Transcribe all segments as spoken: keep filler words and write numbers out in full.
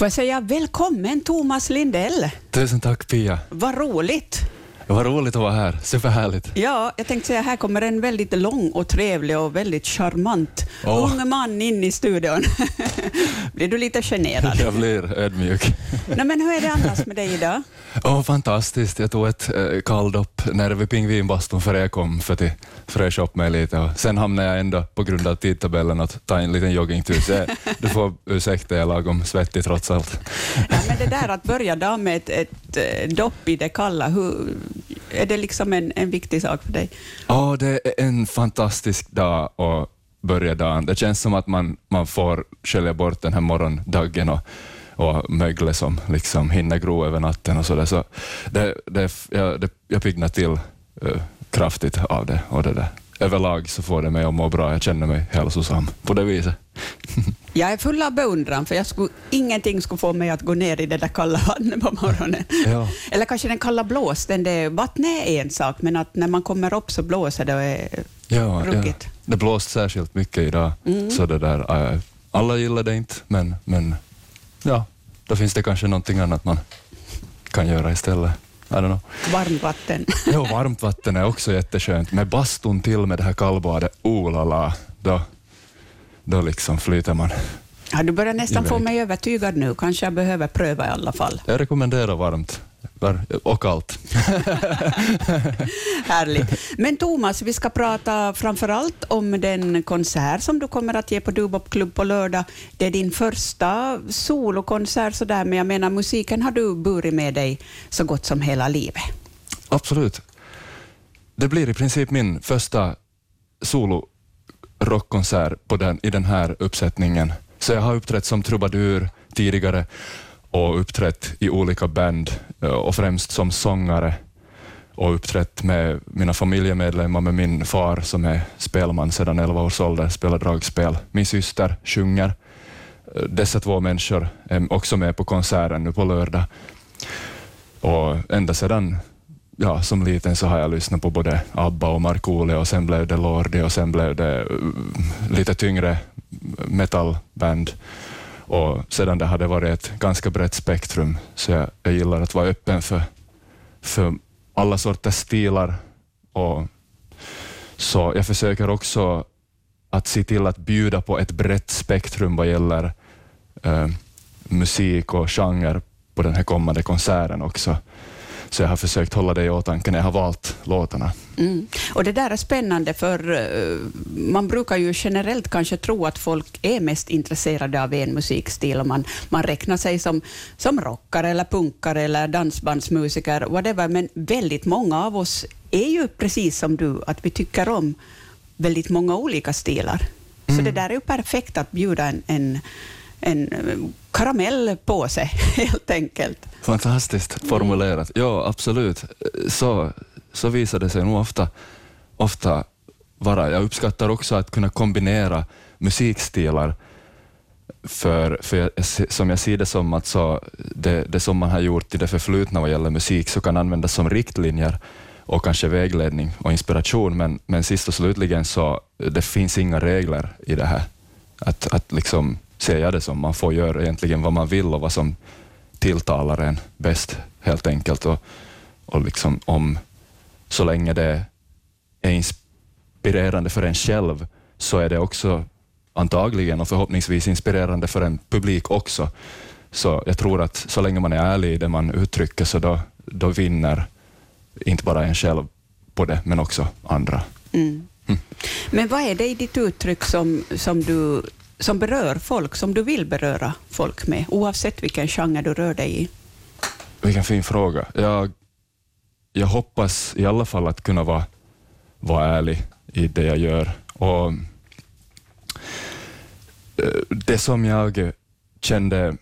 Får jag säga välkommen Thomas Lindell. Tusen tack Pia. Vad roligt. Det var roligt att vara här, superhärligt. Ja, jag tänkte säga här kommer en väldigt lång och trevlig och väldigt charmant oh. ung man in i studion. Blir du lite generad? Jag blir ödmjuk. Nej, men hur är det annars med dig idag? Oh, fantastiskt, jag tog ett äh, kalldopp nere vid pingvinbastun för jag kom för att fräscha upp mig lite. Och sen hamnade jag ändå på grund av tidtabellen att ta en liten joggingtur. Så du får ursäkta, jag är lagom svettig trots allt. Ja, men det där att börja dag med ett, ett, ett dopp i det kalla, hur, är det liksom en, en viktig sak för dig? Ja, oh, det är en fantastisk dag att börja dagen. Det känns som att man, man får skölja bort den här morgondaggen och, och möglet som liksom hinner gro över natten och sådär. Så det, det, jag, det, jag piggnar till uh, kraftigt av det. Och det där. Överlag så får det mig att må bra. Jag känner mig hälsosam på det viset. Jag är full av beundran, för jag skulle, ingenting skulle få mig att gå ner i det där kalla vattnet på morgonen. Ja. Eller kanske den kalla blåsten. Det, vattnet är en sak, men att när man kommer upp så blåser det och är ja, ruggigt. Ja. Det blåst särskilt mycket idag. Mm. Så det där, äh, alla gillar det inte, men, men ja, då finns det kanske någonting annat man kan göra istället. I don't know. Varmt vatten. Ja, varmt vatten är också jätteskönt. Med bastun till med det här kallbadet, oh la la, då, då liksom flyter man. Ja, du börjar nästan få mig övertygad nu. Kanske jag behöver pröva i alla fall. Jag rekommenderar varmt. Och kallt. Härligt. Men Thomas, vi ska prata framförallt om den konsert som du kommer att ge på Dubop Club på lördag. Det är din första solokonsert så där, men jag menar musiken har du burit med dig så gott som hela livet. Absolut. Det blir i princip min första solo-rockkonsert på den, i den här uppsättningen. Så jag har uppträtt som trubadur tidigare och uppträtt i olika band och främst som sångare och uppträtt med mina familjemedlemmar, med min far som är spelman sedan elva års ålder, spelar dragspel. Min syster sjunger. Dessa två människor är också med på konserten nu på lördag. Och ända sedan ja, som liten så har jag lyssnat på både ABBA och Markoolio och sen blev det Lordi och sen blev det lite tyngre metalband. Och sedan det hade varit ett ganska brett spektrum, så jag, jag gillar att vara öppen för, för alla sorters stilar. Och så jag försöker också att se till att bjuda på ett brett spektrum vad gäller eh, musik och genre på den här kommande konserten också. Så jag har försökt hålla det i åtanke när jag har valt låtarna. Mm. Och det där är spännande, för uh, man brukar ju generellt kanske tro att folk är mest intresserade av en musikstil och man, man räknar sig som, som rockare eller punkare eller dansbandsmusiker, whatever. Men väldigt många av oss är ju precis som du, att vi tycker om väldigt många olika stilar. Mm. Så det där är ju perfekt att bjuda en, en, en karamell på sig, helt enkelt. Fantastiskt formulerat. Ja, absolut. Så, så visar det sig nog ofta, ofta vara. Jag uppskattar också att kunna kombinera musikstilar. För, för jag, som jag ser det som att så det, det som man har gjort i det förflutna vad gäller musik så kan användas som riktlinjer och kanske vägledning och inspiration. Men, men sist och slutligen så det finns inga regler i det här. Att, att liksom säga det som man får göra egentligen vad man vill och vad som tilltalar en bäst helt enkelt, och, och liksom om så länge det är inspirerande för en själv så är det också antagligen och förhoppningsvis inspirerande för en publik också. Så jag tror att så länge man är ärlig i det man uttrycker så då, då vinner inte bara en själv på det men också andra. Mm. Mm. Men vad är det i ditt uttryck som, som du som berör folk, som du vill beröra folk med, oavsett vilken genre du rör dig i? Vilken fin fråga. Jag, jag hoppas i alla fall att kunna vara, vara ärlig i det jag gör. Och det som jag kände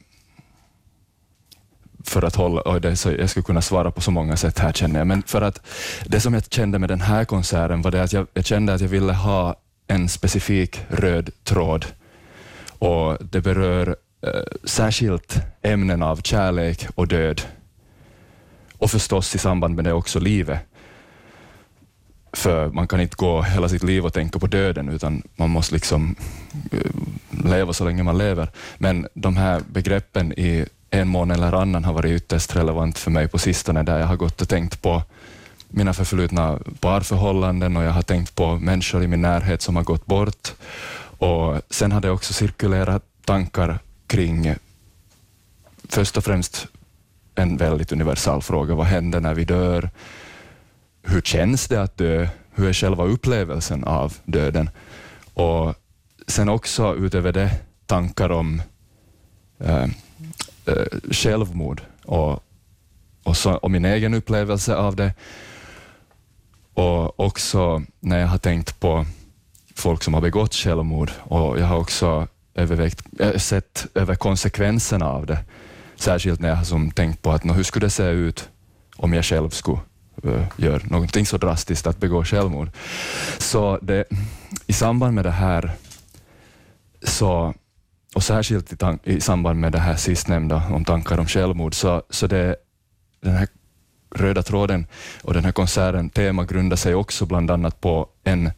för att hålla, och det, så jag skulle kunna svara på så många sätt här känner jag, men för att det som jag kände med den här konserten var det att jag, jag kände att jag ville ha en specifik röd tråd. Och det berör eh, särskilt ämnen av kärlek och död. Och förstås i samband med det också livet. För man kan inte gå hela sitt liv och tänka på döden, utan man måste liksom eh, leva så länge man lever. Men de här begreppen i en månad eller annan har varit ytterst relevant för mig på sistone, där jag har gått och tänkt på mina förflutna parförhållanden och jag har tänkt på människor i min närhet som har gått bort. Och sen har det också cirkulerat tankar kring först och främst en väldigt universal fråga. Vad händer när vi dör? Hur känns det att dö? Hur är själva upplevelsen av döden? Och sen också utöver det tankar om eh, eh, självmord och, och, så, och min egen upplevelse av det. Och också när jag har tänkt på folk som har begått självmord, och jag har också övervägt, sett över konsekvenserna av det. Särskilt när jag har som tänkt på att hur skulle det se ut om jag själv skulle uh, göra någonting så drastiskt att begå självmord. Så det, i samband med det här, så, och särskilt i, tank, i samband med det här sistnämnda om tankar om självmord, så, så det, den här röda tråden och den här konserten tema grundar sig också bland annat på en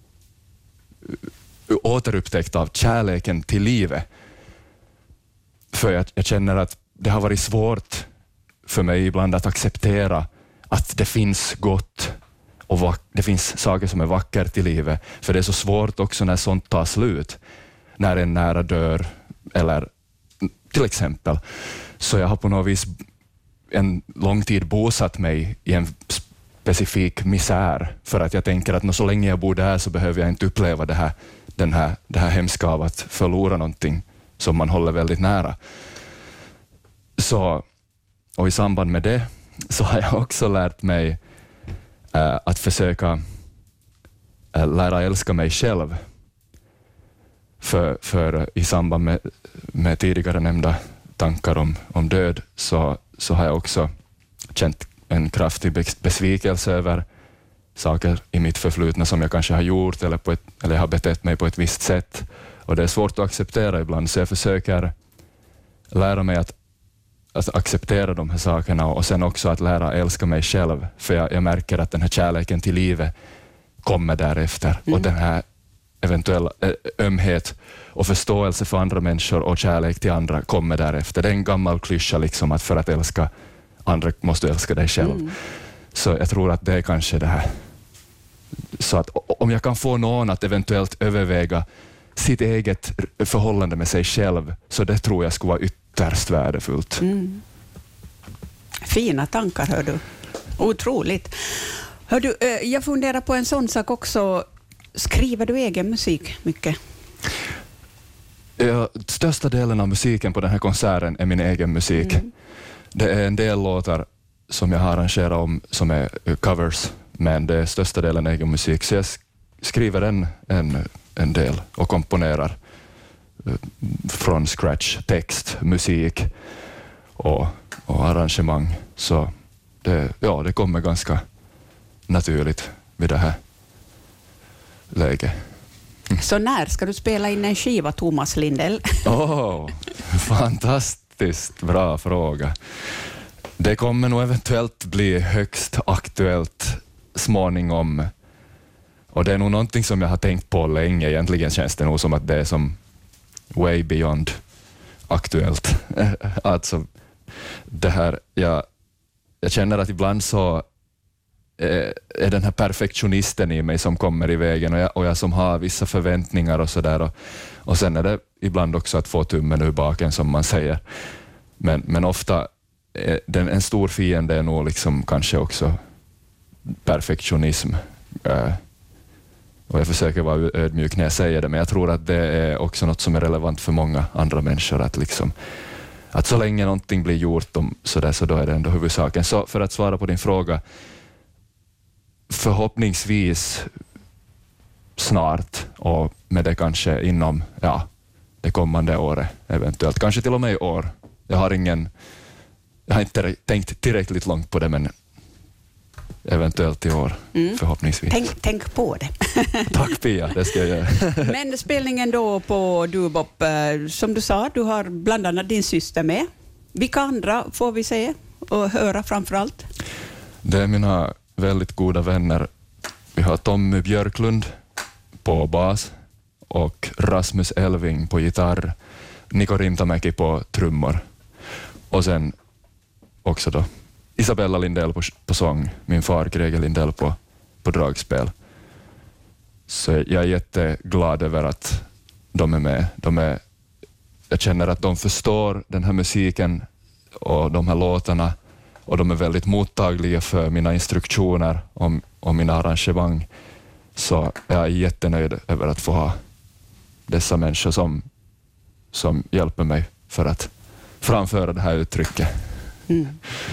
återupptäckt av kärleken till livet. För jag, jag känner att det har varit svårt för mig ibland att acceptera att det finns gott och vack, det finns saker som är vackert i livet. För det är så svårt också när sånt tar slut. När en nära dör eller till exempel. Så jag har på något vis en lång tid bosatt mig i en specifik misär, för att jag tänker att så länge jag bor där så behöver jag inte uppleva det här, den här, det här hemska av att förlora någonting som man håller väldigt nära. Så, och i samband med det så har jag också lärt mig äh, att försöka äh, lära älska mig själv. För, för i samband med, med tidigare nämnda tankar om, om död så, så har jag också känt en kraftig besvikelse över saker i mitt förflutna som jag kanske har gjort eller, på ett, eller har betett mig på ett visst sätt. Och det är svårt att acceptera ibland, så jag försöker lära mig att, att acceptera de här sakerna och sen också att lära älska mig själv. För jag, jag märker att den här kärleken till livet kommer därefter. Mm. Och den här eventuella ömhet och förståelse för andra människor och kärlek till andra kommer därefter. Det är en gammal klyscha liksom, att för att älska andra måste du älska dig själv. Mm. Så jag tror att det är kanske det här. Så att om jag kan få någon att eventuellt överväga sitt eget förhållande med sig själv, så det tror jag skulle vara ytterst värdefullt. Mm. Fina tankar, hör du. Otroligt. Hör du, jag funderar på en sån sak också. Skriver du egen musik mycket? Ja, största delen av musiken på den här konserten är min egen musik. Mm. Det är en del låtar som jag har arrangerat om som är covers, men det är största delen egen musik. Så jag skriver en, en, en del och komponerar från scratch, text, musik och, och arrangemang. Så det, ja, det kommer ganska naturligt vid det här läget. Mm. Så när ska du spela in en skiva, Thomas Lindell? Åh, oh, fantastiskt bra fråga. Det kommer nog eventuellt bli högst aktuellt småningom. Och det är nog någonting som jag har tänkt på länge. Egentligen känns det nog som att det är som way beyond aktuellt. Alltså, det här, jag, jag känner att ibland så är, är den här perfektionisten i mig som kommer i vägen och jag, och jag som har vissa förväntningar och sådär. Och, och sen är det ibland också att få tummen ur baken, som man säger. Men, men ofta är den, en stor fiende är nog liksom kanske också perfektionism. Uh, och jag försöker vara ödmjuk när jag säger det, men jag tror att det är också något som är relevant för många andra människor, att liksom att så länge någonting blir gjort om sådär, så då är det ändå huvudsaken. Så för att svara på din fråga, förhoppningsvis snart, och med det kanske inom ja, det kommande året eventuellt, kanske till och med i år. Jag har ingen jag har inte tänkt tillräckligt långt på det, men eventuellt i år, mm. förhoppningsvis. Tänk, tänk på det. Tack Pia, det ska jag göra. Men spelningen då på Dubop, som du sa, du har bland annat din syster med. Vilka andra får vi se och höra framförallt? Det är mina väldigt goda vänner. Vi har Tommy Björklund på bas och Rasmus Elving på gitarr, Niko Rintamäki på trummor och sen också då Isabella Lindell på, på sång, min far Greger Lindell på, på dragspel. Så jag är jätteglad över att de är med. De är, jag känner att de förstår den här musiken och de här låtarna och de är väldigt mottagliga för mina instruktioner om, om mina arrangemang. Så jag är jättenöjd över att få ha dessa människor som, som hjälper mig för att framföra det här uttrycket. Mm.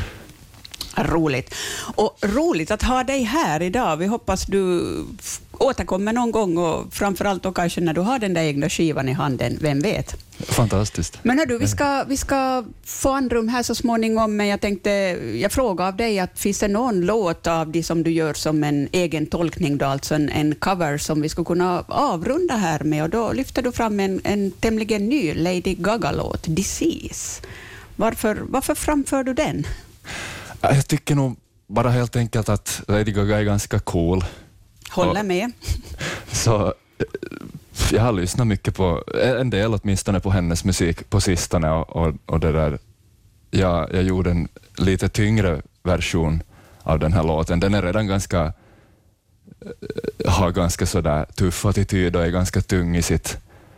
Roligt. Och roligt att ha dig här idag. Vi hoppas du återkommer någon gång och framförallt då kanske när du har den där egna skivan i handen, vem vet. Fantastiskt. Men hör du, vi ska, vi ska få andrum här så småningom, men jag tänkte, jag frågar av dig att finns det någon låt av det som du gör som en egen tolkning då, alltså en, en cover som vi skulle kunna avrunda här med, och då lyfter du fram en, en tämligen ny Lady Gaga-låt, Disease. Varför, varför framför du den? Jag tycker nog bara helt enkelt att Lady Gaga är ganska cool. Håller med. Så jag har lyssnat mycket på, en del åtminstone på hennes musik på sistone och, och, och det där. Jag, jag gjorde en lite tyngre version av den här låten. Den är redan ganska, har ganska sådär tuff attityd och är ganska tung i sitt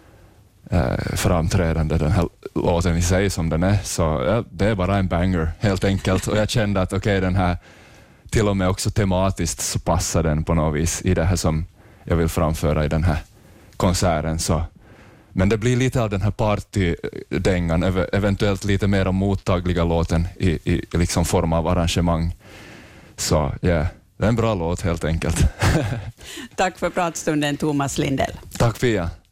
eh, framträdande, den här låten i sig som den är. Så ja, det är bara en banger helt enkelt. Och jag kände att okej, okay, den här till och med också tematiskt så passar den på något vis i det här som jag vill framföra i den här konserten. Så. Men det blir lite av den här partydängan, ev- eventuellt lite mer om mottagliga låten i, i liksom form av arrangemang. Så ja, yeah, det är en bra låt helt enkelt. Tack för pratstunden, Thomas Lindell. Tack Pia.